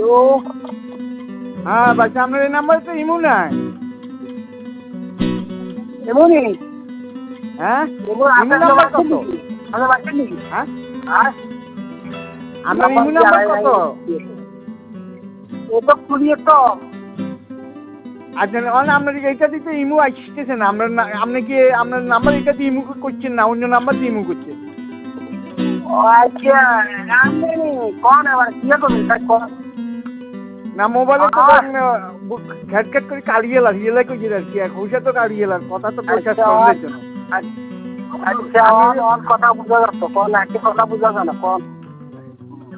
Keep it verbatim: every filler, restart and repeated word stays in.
হ্যাঁ বাচ্চা আপনার এই নাম্বারে তো ইমু নাই। এমনি হ্যাঁ এমন ইমু আপনার নাম্বার বাচ্চা কত? নাকি আপনার বাচ্চা নাকি হ্যাঁ আর আপনার ইমু নাম্বার কত? ও তো কুড়িয়ে তো আচ্ছা আপনার এইটা দিতে ইমু আসতেছে না। আপনার আপনি কি আপনার নাম্বার এটা দিয়ে ইমু করছেন না অন্য নাম্বার দিয়ে ইমু করছেন? আচ্ছা আমি কোন এবার কি করবেন তাই কোন না মোবাইলে তো ঘ্যাট ঘ্যাট করে কাড়িয়ে লাগ ইয়ে লাগে কি আর কি কৌশা তো কাড়িয়ে লাগ কথা তো পয়সা কমের জন্য। আচ্ছা কথা বুঝা যাচ্ছে কোন একই কথা বুঝা যায় না কোন